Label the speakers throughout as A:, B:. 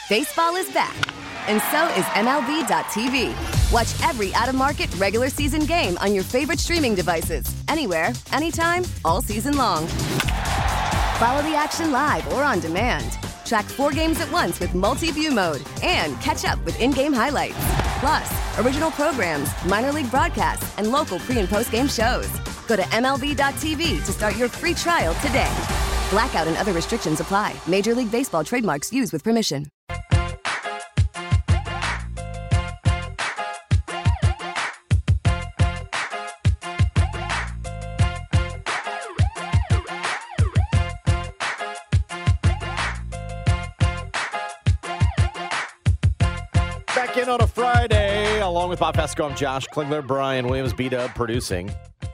A: Baseball is back, and so is MLB.tv. Watch every out-of-market regular season game on your favorite streaming devices, anywhere, anytime, all season long. Follow the action live or on demand. Track 4 games at once with multi-view mode and catch up with in-game highlights. Plus, original programs, minor league broadcasts, and local pre- and post-game shows. Go to MLB.tv to start your free trial today. Blackout and other restrictions apply. Major League Baseball trademarks used with permission.
B: Back in on a Friday, along with Bob Fesco, I'm Josh Klingler, Brian Williams, B-Dub producing.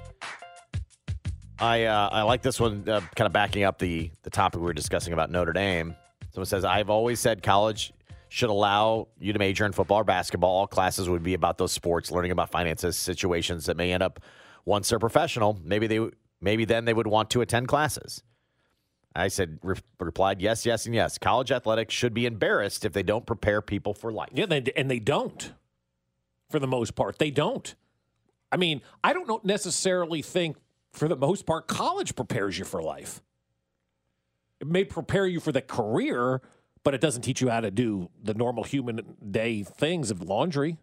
B: I like this one, kind of backing up the topic we were discussing about Notre Dame. Someone says, I've always said college should allow you to major in football or basketball. All classes would be about those sports, learning about finances, situations that may end up once they're professional. Maybe then they would want to attend classes. I said, replied, yes, yes, and yes. College athletics should be embarrassed if they don't prepare people for life.
C: Yeah, and they don't, for the most part. They don't. I mean, I don't necessarily think, for the most part, college prepares you for life. It may prepare you for the career, but it doesn't teach you how to do the normal human day things of laundry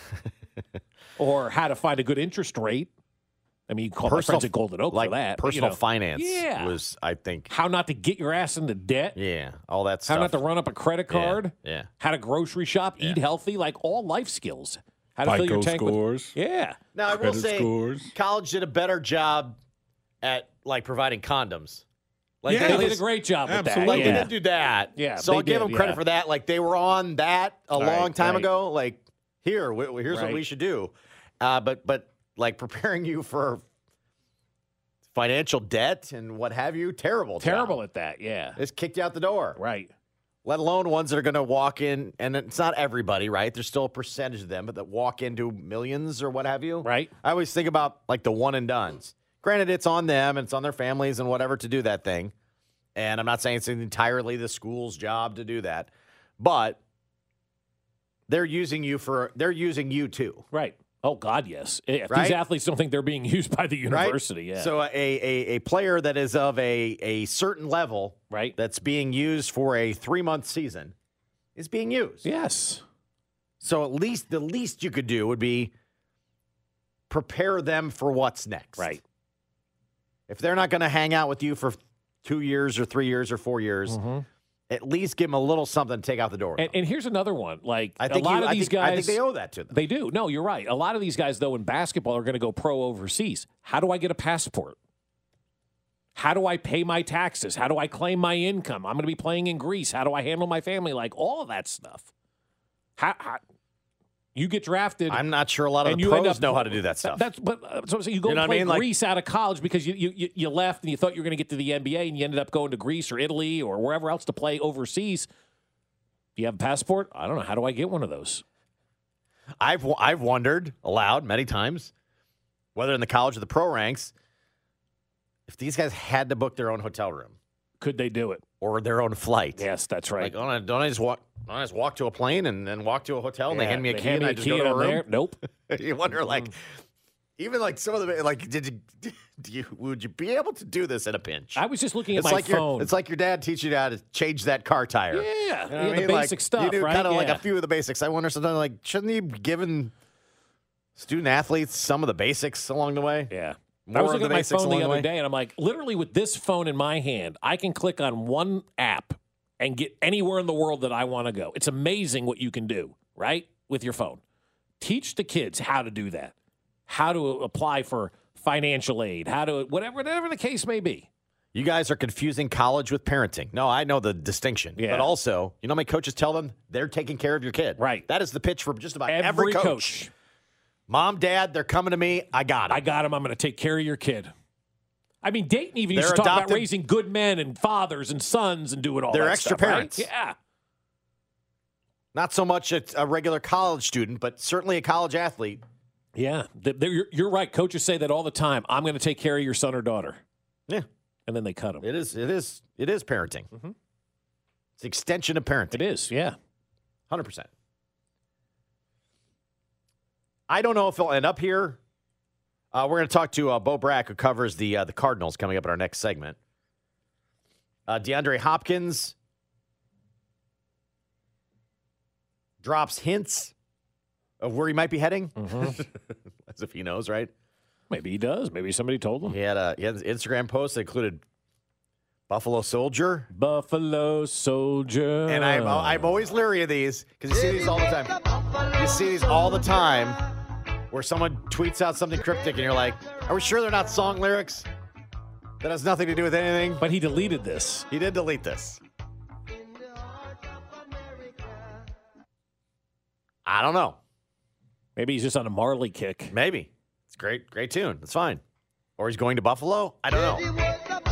C: or how to find a good interest rate. I mean, you call my friends at Golden Oak for that.
B: Personal finance was, I think.
C: How not to get your ass into debt.
B: Yeah, all that stuff.
C: How not to run up a credit card.
B: Yeah.
C: How to grocery shop, eat healthy, like all life skills. How to
D: FICO
C: fill your tank
D: scores.
C: Yeah.
B: Now, I will say,
D: scores.
B: college did a better job at, providing condoms.
C: They did a great job with that.
D: Absolutely.
B: They didn't do that.
C: Yeah,
B: so I'll give them credit
C: yeah.
B: for that. They were on that a long time
C: right.
B: ago. Here's what we should do. But preparing you for financial debt and what have you, terrible job.
C: At that, yeah.
B: It's kicked you out the door.
C: Right.
B: Let alone ones that are going to walk in, and it's not everybody, right? There's still a percentage of them, but that walk into millions or what have you.
C: Right.
B: I always think about, the one-and-dones. Granted, it's on them and it's on their families and whatever to do that thing. And I'm not saying it's entirely the school's job to do that. But they're using you too.
C: Right. Oh, God, yes. If
B: right?
C: these athletes don't think they're being used by the university,
B: right?
C: yeah.
B: So a player that is of a certain level
C: right.
B: that's being used for a 3-month season is being used.
C: Yes.
B: So the least you could do would be prepare them for what's next.
C: Right.
B: If they're not going to hang out with you for 2 years or 3 years or 4 years, at least give them a little something to take out the door.
C: And here's another one.
B: I think they owe that to them.
C: They do. No, you're right. A lot of these guys, though, in basketball are going to go pro overseas. How do I get a passport? How do I pay my taxes? How do I claim my income? I'm going to be playing in Greece. How do I handle my family? All of that stuff. How you get drafted.
B: I'm not sure a lot of the pros know how to do that stuff.
C: So you go play Greece out of college because you left and you thought you were going to get to the NBA and you ended up going to Greece or Italy or wherever else to play overseas. Do you have a passport? I don't know. How do I get one of those?
B: I've wondered aloud many times, whether in the college or the pro ranks, if these guys had to book their own hotel room.
C: Could they do it?
B: Or their own flight.
C: Yes, that's right.
B: Don't I just walk to a plane and then walk to a hotel and they hand me a key and I just go to a room?
C: There? Nope.
B: You wonder, even some of the, would you be able to do this in a pinch?
C: I was just looking at my phone.
B: It's like your dad teaching you how to change that car tire.
C: Yeah.
B: You know
C: the basic stuff,
B: you do
C: right?
B: kind of a few of the basics. I wonder sometimes, shouldn't he be giving student athletes some of the basics along the way?
C: Yeah.
B: More
C: I was looking at my phone the other
B: way?
C: day, and I'm like, literally with this phone in my hand, I can click on one app and get anywhere in the world that I want to go. It's amazing what you can do, right, with your phone. Teach the kids how to do that, how to apply for financial aid, how to whatever the case may be.
B: You guys are confusing college with parenting. No, I know the distinction.
C: Yeah.
B: But also, you know how many coaches tell them they're taking care of your kid?
C: Right.
B: That is the pitch for just about every coach. Mom, Dad, they're coming to me. I got them.
C: I'm going to take care of your kid. I mean, Dayton even used to talk about raising good men and fathers and sons and doing all that
B: extra
C: stuff,
B: parents.
C: Right? Yeah.
B: Not so much a regular college student, but certainly a college athlete.
C: Yeah. You're right. Coaches say that all the time. I'm going to take care of your son or daughter.
B: Yeah.
C: And then they cut them.
B: It is parenting.
C: Mm-hmm.
B: It's an extension of parenting.
C: It is, yeah.
B: 100%. I don't know if he'll end up here. We're going to talk to Bo Brack, who covers the Cardinals, coming up in our next segment. DeAndre Hopkins drops hints of where he might be heading. As if he knows, right?
C: Maybe he does. Maybe somebody told him.
B: He had an Instagram post that included Buffalo Soldier.
C: Buffalo Soldier.
B: And I'm always leery of these because you see these all the time. You see these all the time where someone tweets out something cryptic and you're like, are we sure they're not song lyrics? That has nothing to do with anything.
C: But he deleted this.
B: He did delete this. I don't know.
C: Maybe he's just on a Marley kick.
B: Maybe. It's great tune. It's fine. Or he's going to Buffalo. I don't know.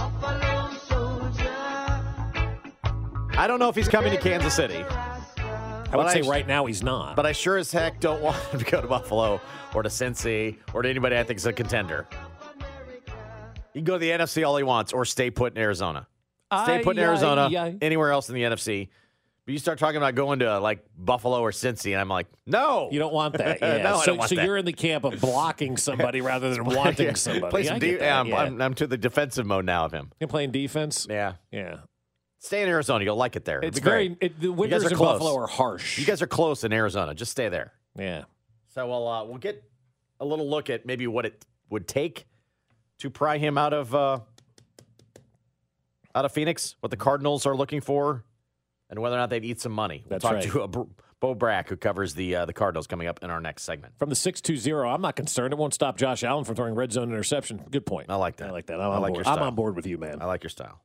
B: I don't know if he's coming to Kansas City.
C: I would say right now he's not.
B: But I sure as heck don't want him to go to Buffalo or to Cincy or to anybody I think is a contender. He can go to the NFC all he wants or stay put in Arizona. Stay put in Arizona, anywhere else in the NFC. But you start talking about going to like Buffalo or Cincy, and I'm like, no.
C: You don't want that. Yeah.
B: No, I don't want that.
C: You're in the camp of blocking somebody rather than wanting somebody.
B: I'm to the defensive mode now of him.
C: You're playing defense?
B: Yeah.
C: Yeah.
B: Stay in Arizona. You'll like it there.
C: It's the winters in Buffalo are harsh.
B: You guys are close in Arizona. Just stay there.
C: Yeah.
B: So we'll get a little look at maybe what it would take to pry him out of Phoenix, what the Cardinals are looking for, and whether or not they'd eat some money. We'll talk to Bo Brack, who covers the Cardinals, coming up in our next segment.
C: From the 620, I'm not concerned. It won't stop Josh Allen from throwing red zone interception. Good point.
B: I like that.
C: I'm on board with you, man.
B: I like your style.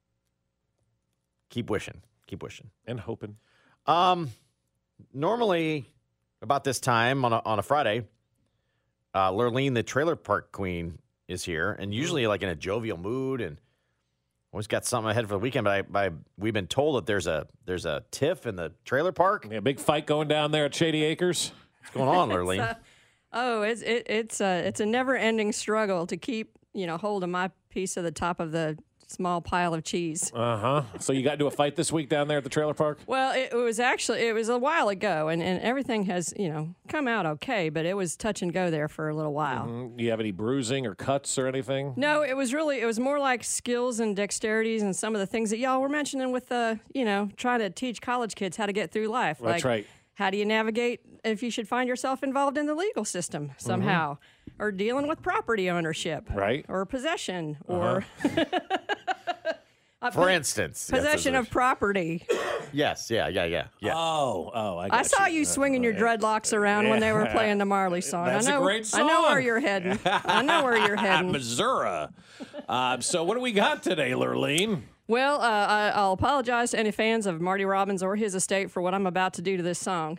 B: Keep wishing.
C: And hoping.
B: Normally, about this time on a Friday, Lurleen, the trailer park queen, is here, and usually like in a jovial mood and always got something ahead for the weekend. But we've been told that there's a tiff in the trailer park.
C: Yeah, big fight going down there at Shady Acres.
B: What's going on, Lurleen?
D: It's a never-ending struggle to keep hold of my piece of the top of the small pile of cheese.
C: So you got into a fight this week down there at the trailer park?
D: Well, it was a while ago, and everything has, come out okay, but it was touch and go there for a little while.
C: Do you have any bruising or cuts or anything?
D: No, it was more like skills and dexterities and some of the things that y'all were mentioning with trying to teach college kids how to get through life.
C: That's right.
D: How do you navigate if you should find yourself involved in the legal system somehow, or dealing with property ownership,
C: right,
D: or possession, or
B: for instance,
D: possession of property.
B: Yes, yeah.
C: Oh,
D: I saw you swinging your dreadlocks around when they were playing the Marley song.
C: That's a great song.
D: I know where you're heading.
C: Missouri. So what do we got today, Lurleen?
D: Well, I'll apologize to any fans of Marty Robbins or his estate for what I'm about to do to this song.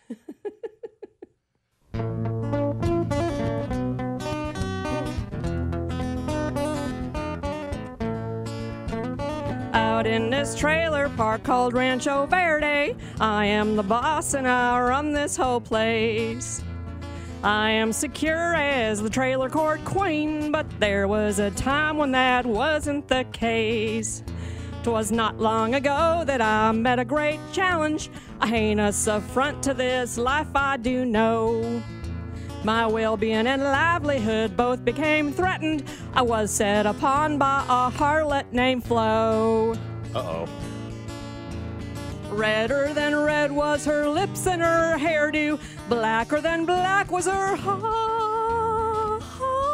D: Out in this trailer park called Rancho Verde, I am the boss and I run this whole place. I am secure as the trailer court queen, but there was a time when that wasn't the case. 'Twas not long ago that I met a great challenge, a heinous affront to this life I do know. My well-being and livelihood both became threatened. I was set upon by a harlot named Flo.
B: Uh-oh.
D: Redder than red was her lips and her hairdo. Blacker than black was her heart.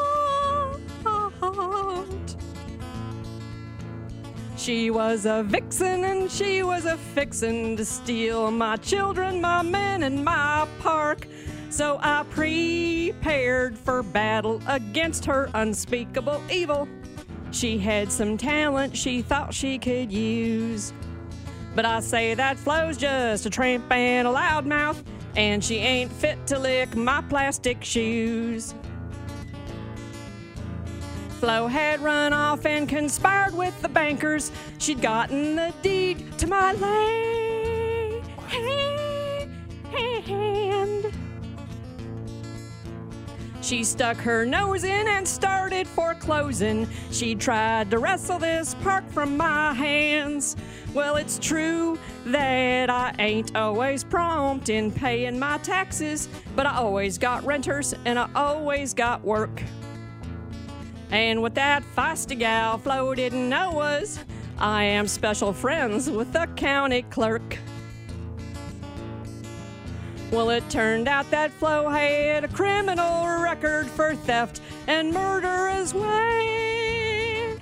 D: She was a vixen and she was a fixin' to steal my children, my men, and my park. So I prepared for battle against her unspeakable evil. She had some talent she thought she could use. But I say that Flo's just a tramp and a loudmouth, and she ain't fit to lick my plastic shoes. Flo had run off and conspired with the bankers. She'd gotten the deed to my land. She stuck her nose in and started foreclosing. She tried to wrestle this park from my hands. Well, it's true that I ain't always prompt in paying my taxes, but I always got renters and I always got work. And what that feisty gal Flo didn't know was I am special friends with the county clerk. Well, it turned out that Flo had a criminal record for theft and murder as well.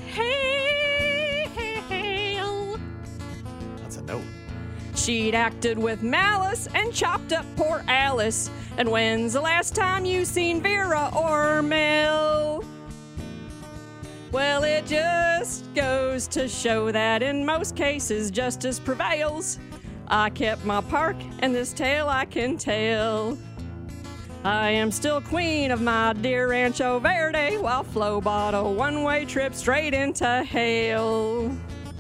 B: That's a note.
D: She'd acted with malice and chopped up poor Alice. And when's the last time you seen Vera or Mel? Well, it just goes to show that in most cases justice prevails. I kept my park, and this tale I can tell. I am still queen of my dear Rancho Verde, while Flo bought a one-way trip straight into hell.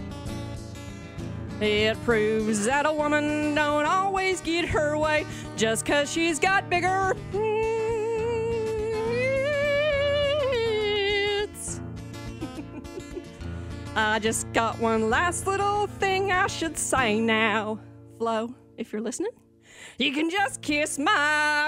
D: It proves that a woman don't always get her way just 'cause she's got bigger tits. I just got one last little thing I should say now. Flo, if you're listening, you can just kiss my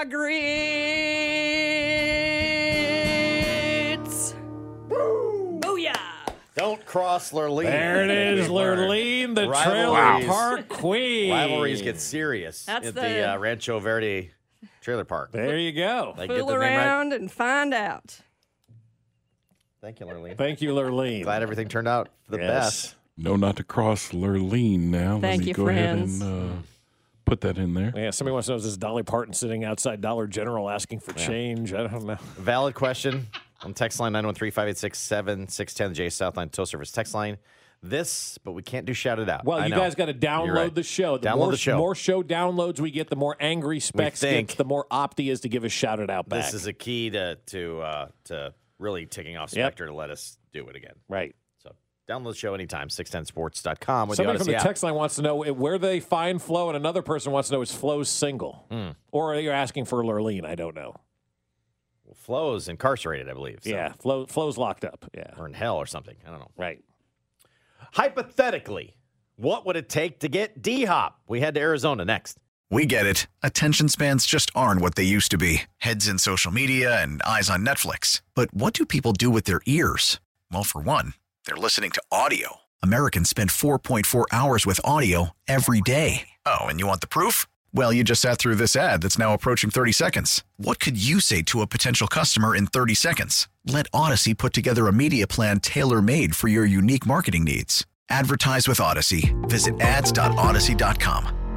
D: grits. Booyah!
B: Don't cross Lurleen.
C: There it is, Lurleen, the trailer park queen.
B: Rivalries get serious
D: That's
B: at
D: the-
B: the Rancho Verde trailer park.
C: There you go.
B: Did I get
D: Fool
B: the name right?
D: around and find out.
B: Thank you, Lurleen.
C: Thank you, Lurleen.
B: Glad everything turned out for the best.
E: No, not to cross Lurleen now.
D: Thank
E: Let me
D: you,
E: go
D: friends.
E: ahead and put that in there.
C: Yeah, somebody wants to know, is this Dolly Parton sitting outside Dollar General asking for change? I don't know.
B: Valid question on text line 913-586-7610, the J Southline Tow Service text line. But we can't do shout it out.
C: Well,
B: I
C: you
B: know.
C: guys got to
B: You're
C: download
B: right.
C: the show.
B: Download the show.
C: More show downloads we get, the more angry Specs
B: think
C: gets, the more opty is to give a shout it out back.
B: This is a key to really ticking off
C: Yep.
B: Spectre to let us do it again.
C: right.
B: So download the show anytime, 610sports.com. With
C: Somebody
B: the
C: from the
B: Odyssey
C: text line wants to know where they find Flo, and another person wants to know is Flo's single. Or are you asking for Lurleen? I don't know.
B: Well, Flo's incarcerated, I believe. So.
C: Yeah, Flo's locked up. Yeah,
B: Or in hell or something. I don't know.
C: right.
B: Hypothetically, what would it take to get D-Hop? We head to Arizona next.
F: We get it. Attention spans just aren't what they used to be. Heads in social media and eyes on Netflix. But what do people do with their ears? Well, for one, they're listening to audio. Americans spend 4.4 hours with audio every day. Oh, and you want the proof? Well, you just sat through this ad that's now approaching 30 seconds. What could you say to a potential customer in 30 seconds? Let Odyssey put together a media plan tailor-made for your unique marketing needs. Advertise with Odyssey. Visit ads.odyssey.com.